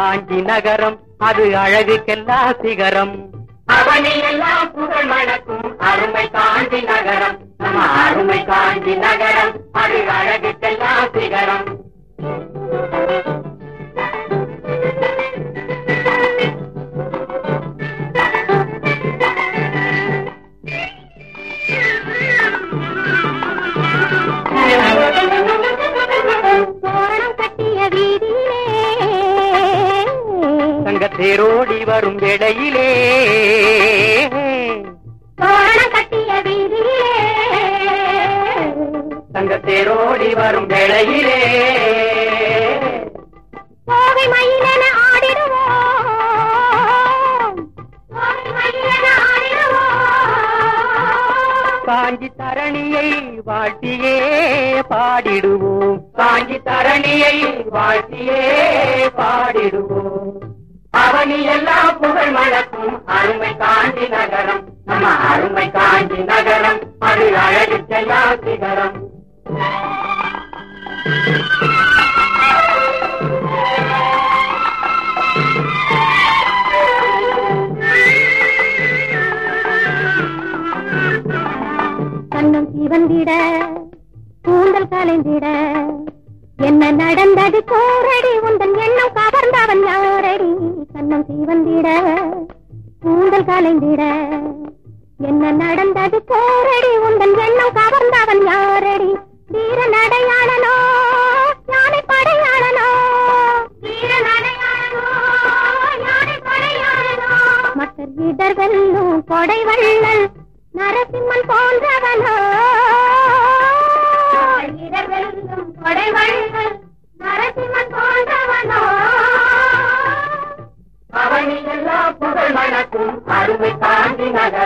காஞ்சி நகரம் அது அழகுக்கெல்லாம் சிகரம். அவனி எல்லாம் புகழ் மணக்கும் அருமை காஞ்சி நகரம். நம்ம அருமை காஞ்சி நகரம் அது அழகுக்கெல்லாம் சிகரம். தேரோடி வரும் வேளையிலே கட்டிய வீதியிலே தங்க தேரோடி வரும் வேளையிலே கோவை மயிலென ஆடிடுவோம். காஞ்சி தரணியை வாழ்த்தியே பாடிடுவோம். காஞ்சி தரணியை வாழ்த்தியே பாடிடுவோம். அவனி எல்லாம் புகழ் மணக்கும் அருமை காஞ்சி நகரம். நம்ம அருமை காஞ்சி நகரம் அது அழகுக்கெல்லாம் சிகரம். கண்ணம் சிவந்திட கூந்தல் கலைந்திட என்ன நடந்தது கோரடி உந்தன் எண்ணம் கவர்ந்தவன் யாரடி. கண்ணம் சிவந்திட கூந்தல் கலைந்திட என்ன நடந்தது கோரடி உந்தன் எண்ணம் கவர்ந்தவன் யாரடி. வீர நடையாளனோ யானை படையாளனோ வீர நடையாளனோ யானை படையாளனோ மற்ற இடர்களும் கொடை வள்ளல் நரசிம்மன் போன்றவனோ. இடர்களும் கொடை வள்ளல் நரசிம்மன் போன்றவனோ. அவனி எல்லாம் புகழ் மணக்கும் அருமை காஞ்சி நகரம்.